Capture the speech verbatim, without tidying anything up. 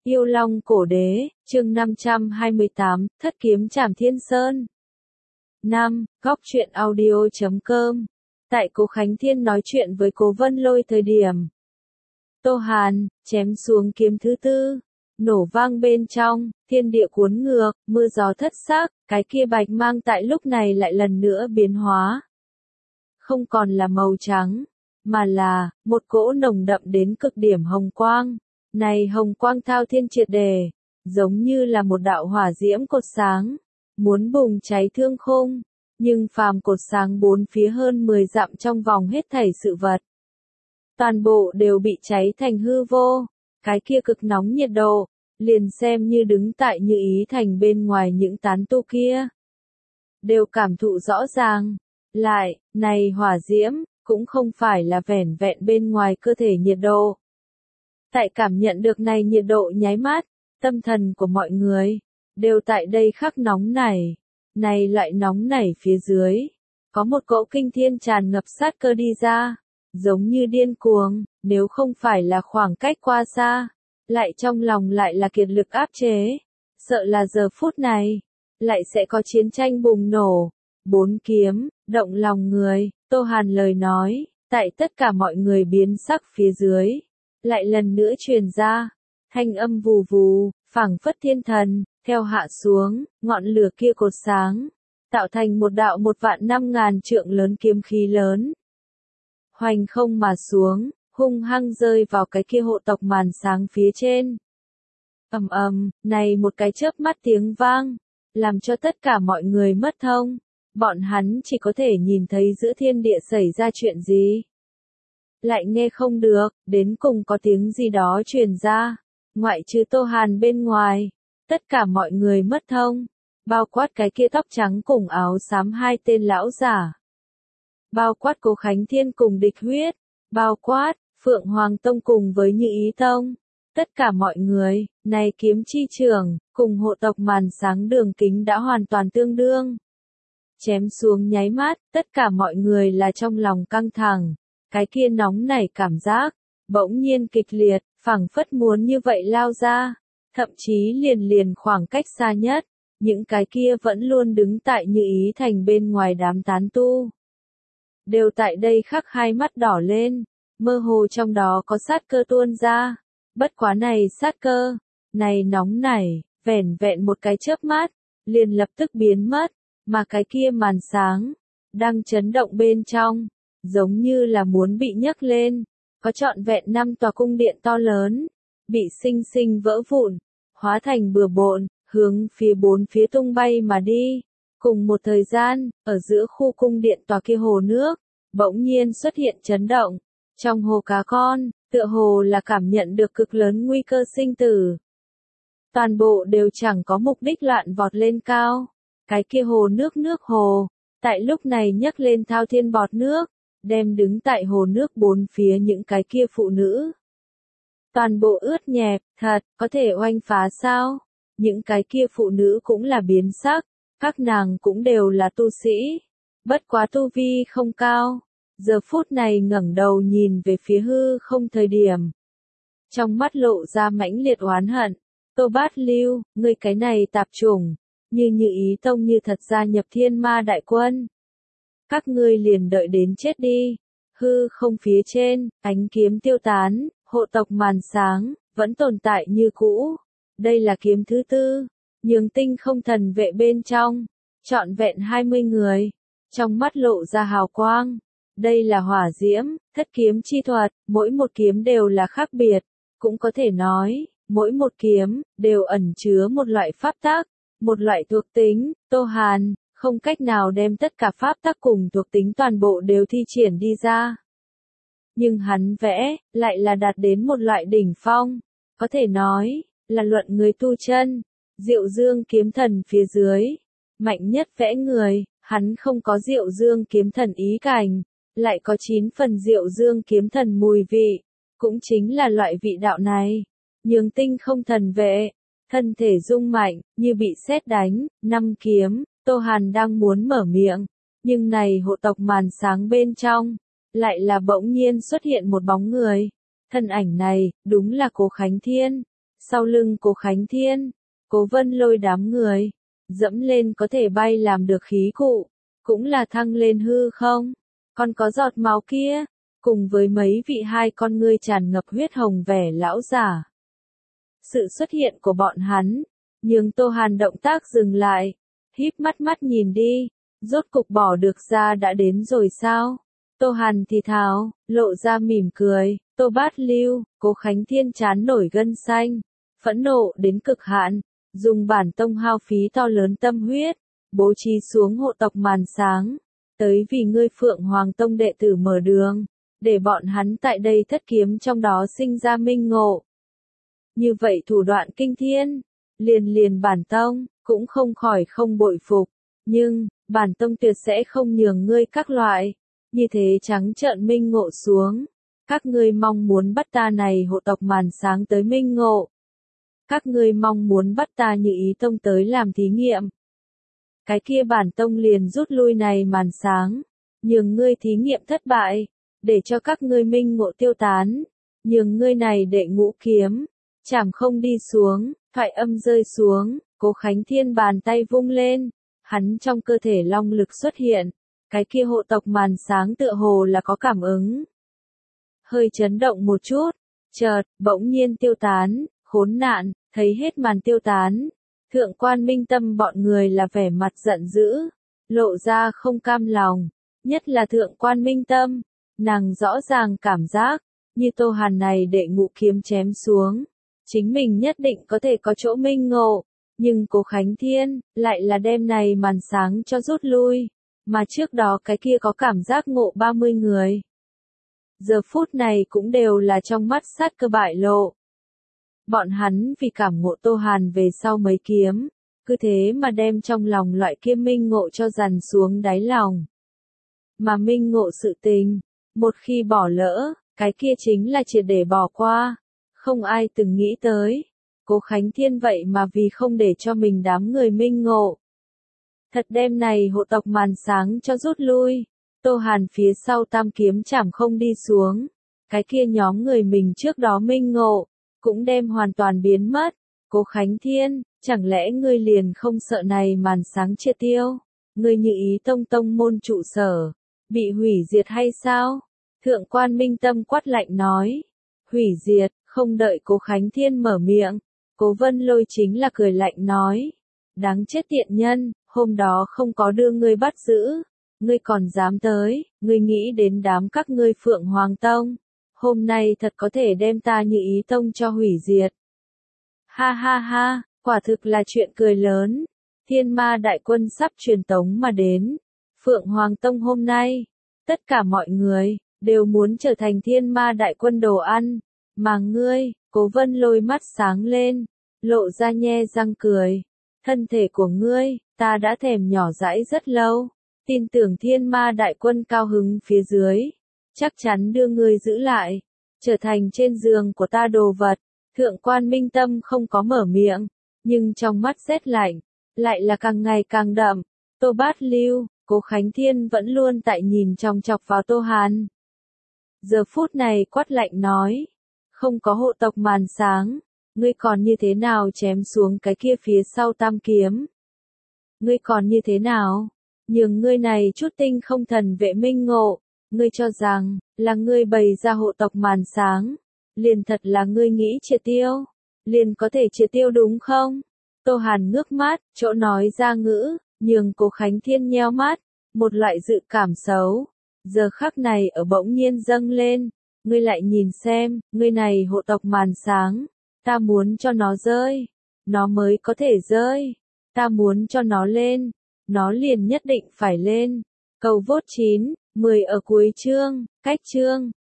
Yêu Long Cổ Đế, chương năm trăm hai mươi tám, Thất Kiếm Trảm Thiên Sơn. năm. Góc truyện audio chấm com. Tại Cố Khánh Thiên nói chuyện với Cố Vân Lôi thời điểm Tô Hàn chém xuống kiếm thứ tư, nổ vang bên trong, thiên địa cuốn ngược, mưa gió thất sắc, cái kia bạch mang tại lúc này lại lần nữa biến hóa. Không còn là màu trắng, mà là một cỗ nồng đậm đến cực điểm hồng quang. Này hồng quang thao thiên triệt đề, giống như là một đạo hỏa diễm cột sáng, muốn bùng cháy thương khung, nhưng phàm cột sáng bốn phía hơn mười dặm trong vòng hết thảy sự vật. Toàn bộ đều bị cháy thành hư vô, cái kia cực nóng nhiệt độ, liền xem như đứng tại Như Ý Thành bên ngoài những tán tu kia. Đều cảm thụ rõ ràng, lại, này hỏa diễm, cũng không phải là vẻn vẹn bên ngoài cơ thể nhiệt độ. Tại cảm nhận được này nhiệt độ nháy mắt, tâm thần của mọi người, đều tại đây khắc nóng này. Này loại nóng này phía dưới, có một cỗ kinh thiên tràn ngập sát cơ đi ra, giống như điên cuồng, nếu không phải là khoảng cách qua xa, lại trong lòng lại là kiệt lực áp chế, sợ là giờ phút này, lại sẽ có chiến tranh bùng nổ. Bốn kiếm, động lòng người, Tô Hàn lời nói, tại tất cả mọi người biến sắc phía dưới. Lại lần nữa truyền ra, thanh âm vù vù, phảng phất thiên thần, theo hạ xuống, ngọn lửa kia cột sáng, tạo thành một đạo một vạn năm ngàn trượng lớn kiếm khí lớn. Hoành không mà xuống, hung hăng rơi vào cái kia hộ tộc màn sáng phía trên. Ầm ầm, này một cái chớp mắt tiếng vang, làm cho tất cả mọi người mất thông, bọn hắn chỉ có thể nhìn thấy giữa thiên địa xảy ra chuyện gì. Lại nghe không được, đến cùng có tiếng gì đó truyền ra, ngoại trừ Tô Hàn bên ngoài, tất cả mọi người mất thông, bao quát cái kia tóc trắng cùng áo xám hai tên lão giả, bao quát Cố Khánh Thiên cùng Địch Huyết, bao quát Phượng Hoàng Tông cùng với Như Ý Tông, tất cả mọi người, này kiếm chi trường, cùng hộ tộc màn sáng đường kính đã hoàn toàn tương đương. Chém xuống nháy mắt, tất cả mọi người là trong lòng căng thẳng. Cái kia nóng nảy cảm giác, bỗng nhiên kịch liệt, phảng phất muốn như vậy lao ra, thậm chí liền liền khoảng cách xa nhất, những cái kia vẫn luôn đứng tại Như Ý Thành bên ngoài đám tán tu. Đều tại đây khắc hai mắt đỏ lên, mơ hồ trong đó có sát cơ tuôn ra, bất quá này sát cơ, này nóng nảy, vẻn vẹn một cái chớp mắt, liền lập tức biến mất, mà cái kia màn sáng, đang chấn động bên trong. Giống như là muốn bị nhấc lên, có trọn vẹn năm tòa cung điện to lớn, bị sinh sinh vỡ vụn, hóa thành bừa bộn, hướng phía bốn phía tung bay mà đi. Cùng một thời gian, ở giữa khu cung điện tòa kia hồ nước, bỗng nhiên xuất hiện chấn động. Trong hồ cá con, tựa hồ là cảm nhận được cực lớn nguy cơ sinh tử. Toàn bộ đều chẳng có mục đích loạn vọt lên cao. Cái kia hồ nước nước hồ, tại lúc này nhấc lên thao thiên bọt nước. Đem đứng tại hồ nước bốn phía những cái kia phụ nữ. Toàn bộ ướt nhẹp, thật, có thể oanh phá sao? Những cái kia phụ nữ cũng là biến sắc, các nàng cũng đều là tu sĩ. Bất quá tu vi không cao, giờ phút này ngẩng đầu nhìn về phía hư không thời điểm. Trong mắt lộ ra mãnh liệt oán hận, Tô Bát Lưu, ngươi cái này tạp chủng, như Như Ý Tông như thật gia nhập thiên ma đại quân. Các ngươi liền đợi đến chết đi. Hư không phía trên, ánh kiếm tiêu tán, hộ tộc màn sáng, vẫn tồn tại như cũ. Đây là kiếm thứ tư, nhường tinh không thần vệ bên trong, trọn vẹn hai mươi người, trong mắt lộ ra hào quang. Đây là hỏa diễm, thất kiếm chi thuật, mỗi một kiếm đều là khác biệt, cũng có thể nói, mỗi một kiếm, đều ẩn chứa một loại pháp tắc, một loại thuộc tính. Tô Hàn không cách nào đem tất cả pháp tắc cùng thuộc tính toàn bộ đều thi triển đi ra. Nhưng hắn vẽ, lại là đạt đến một loại đỉnh phong, có thể nói, là luận người tu chân, Diệu Dương kiếm thần phía dưới, mạnh nhất vẽ người, hắn không có Diệu Dương kiếm thần ý cảnh, lại có chín phần Diệu Dương kiếm thần mùi vị, cũng chính là loại vị đạo này, nhường tinh không thần vệ, thân thể rung mạnh, như bị sét đánh, năm kiếm. Tô Hàn đang muốn mở miệng, nhưng này hộ tộc màn sáng bên trong, lại là bỗng nhiên xuất hiện một bóng người. Thân ảnh này, đúng là Cố Khánh Thiên. Sau lưng Cố Khánh Thiên, Cố Vân Lôi đám người, dẫm lên có thể bay làm được khí cụ, cũng là thăng lên hư không, còn có giọt máu kia, cùng với mấy vị hai con ngươi tràn ngập huyết hồng vẻ lão giả. Sự xuất hiện của bọn hắn, nhưng Tô Hàn động tác dừng lại, híp mắt mắt nhìn đi, rốt cục bỏ được ra đã đến rồi sao? Tô Hàn thì thào, lộ ra mỉm cười, Tô Bát Lưu, Cố Khánh Thiên chán nổi gân xanh, phẫn nộ đến cực hạn, dùng bản tông hao phí to lớn tâm huyết, bố trí xuống hộ tộc màn sáng, tới vì ngươi Phượng Hoàng Tông đệ tử mở đường, để bọn hắn tại đây thất kiếm trong đó sinh ra minh ngộ. Như vậy thủ đoạn kinh thiên, liền liền bản tông, cũng không khỏi không bội phục, nhưng, bản tông tuyệt sẽ không nhường ngươi các loại, như thế trắng trợn minh ngộ xuống, các ngươi mong muốn bắt ta này hộ tộc màn sáng tới minh ngộ. Các ngươi mong muốn bắt ta Như Ý Tông tới làm thí nghiệm. Cái kia bản tông liền rút lui này màn sáng, nhường ngươi thí nghiệm thất bại, để cho các ngươi minh ngộ tiêu tán, nhường ngươi này đệ ngũ kiếm, chảm không đi xuống, thoại âm rơi xuống, Cố Khánh Thiên bàn tay vung lên, hắn trong cơ thể long lực xuất hiện, cái kia hộ tộc màn sáng tựa hồ là có cảm ứng. Hơi chấn động một chút, chợt, bỗng nhiên tiêu tán, khốn nạn, thấy hết màn tiêu tán. Thượng quan Minh Tâm bọn người là vẻ mặt giận dữ, lộ ra không cam lòng, nhất là thượng quan Minh Tâm, nàng rõ ràng cảm giác, như Tô Hàn này đệ ngũ kiếm chém xuống, chính mình nhất định có thể có chỗ minh ngộ, nhưng Cố Khánh Thiên, lại là đem này màn sáng cho rút lui, mà trước đó cái kia có cảm giác ngộ ba mươi người. Giờ phút này cũng đều là trong mắt sát cơ bại lộ. Bọn hắn vì cảm ngộ Tô Hàn về sau mấy kiếm, cứ thế mà đem trong lòng loại kia minh ngộ cho dằn xuống đáy lòng. Mà minh ngộ sự tình, một khi bỏ lỡ, cái kia chính là triệt để bỏ qua, không ai từng nghĩ tới. Cố Khánh Thiên vậy mà vì không để cho mình đám người minh ngộ. Thật đem này hộ tộc màn sáng cho rút lui, Tô Hàn phía sau tam kiếm chảm không đi xuống, cái kia nhóm người mình trước đó minh ngộ, cũng đem hoàn toàn biến mất. Cố Khánh Thiên, chẳng lẽ ngươi liền không sợ này màn sáng triệt tiêu, ngươi Như Ý Tông tông môn trụ sở, bị hủy diệt hay sao? Thượng quan Minh Tâm quát lạnh nói, hủy diệt, không đợi Cố Khánh Thiên mở miệng, Cố Vân Lôi chính là cười lạnh nói, đáng chết tiện nhân, hôm đó không có đưa ngươi bắt giữ, ngươi còn dám tới, ngươi nghĩ đến đám các ngươi Phượng Hoàng Tông, hôm nay thật có thể đem ta Như Ý Tông cho hủy diệt. Ha ha ha, quả thực là chuyện cười lớn, thiên ma đại quân sắp truyền tống mà đến, Phượng Hoàng Tông hôm nay, tất cả mọi người, đều muốn trở thành thiên ma đại quân đồ ăn, mà ngươi, Cố Vân Lôi mắt sáng lên, lộ ra nhe răng cười, thân thể của ngươi, ta đã thèm nhỏ dãi rất lâu, tin tưởng thiên ma đại quân cao hứng phía dưới, chắc chắn đưa ngươi giữ lại, trở thành trên giường của ta đồ vật. Thượng quan Minh Tâm không có mở miệng, nhưng trong mắt rét lạnh, lại là càng ngày càng đậm. Tô Bát Lưu, Cố Khánh Thiên vẫn luôn tại nhìn chòng chọc vào Tô Hàn. Giờ phút này quát lạnh nói, không có hộ tộc màn sáng, ngươi còn như thế nào chém xuống cái kia phía sau tam kiếm? Ngươi còn như thế nào? Nhưng ngươi này chút tinh không thần vệ minh ngộ, ngươi cho rằng, là ngươi bày ra hộ tộc màn sáng, liền thật là ngươi nghĩ triệt tiêu, liền có thể triệt tiêu đúng không? Tô Hàn ngước mắt, chỗ nói ra ngữ, nhường Cố Khánh Thiên nheo mắt, một loại dự cảm xấu, giờ khắc này ở bỗng nhiên dâng lên, ngươi lại nhìn xem, ngươi này hộ tộc màn sáng, ta muốn cho nó rơi, nó mới có thể rơi, ta muốn cho nó lên, nó liền nhất định phải lên. Cầu vote chín, mười ở cuối chương, cách chương.